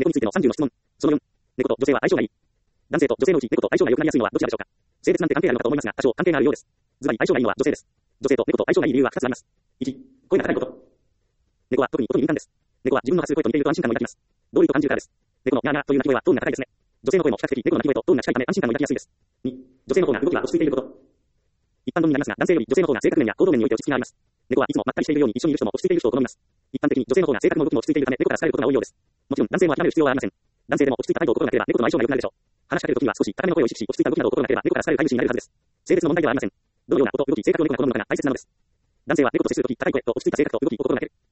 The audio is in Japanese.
についての30の質問。その4、猫と女性は相性がいい。男性と女性のうち猫と相性が良くなりやすいのはどちらでしょうか。性別なんて関係あるのかと思いますが、多少関係があるようです。ズバリ相性がいいのは女性です。女性と猫と相性がいい理由は2つあります。1、声が高いこと。猫は特に音に敏感です。猫は自分の発する声と似ていると安心感を抱きます。どういうと感じるからです。猫のニャーニャーという鳴き声はトーンが高いですね。女性の声も比較的猫の鳴き声とトーンが近いため安心感を抱きやすいです。2、女性の方が動きが落ち着いていること。一般論になりますが、男性より女性の方が性格面や行動面において落ち着きがあります。猫はいつもまったりしているように一緒にいる人も落ち着いている人を好みます。一般的に女性の方が性格も動きも落ち着いているため猫から好かれることが多いようです。もちろん男性も諦める必要はありません。男性でも落ち着いた態度を心がければ猫との相性が良くなるでしょう。話しかけるときには少し高めの声を意識し、落ち着いた動きなどを心がければ猫から好かれる飼い主になれるはずです。性別の問題ではありません。どのような音、動き、性格を猫が好むのかが大切なのです。男性は猫と接するとき、高い声と落ち着いた性格と動きを心がける。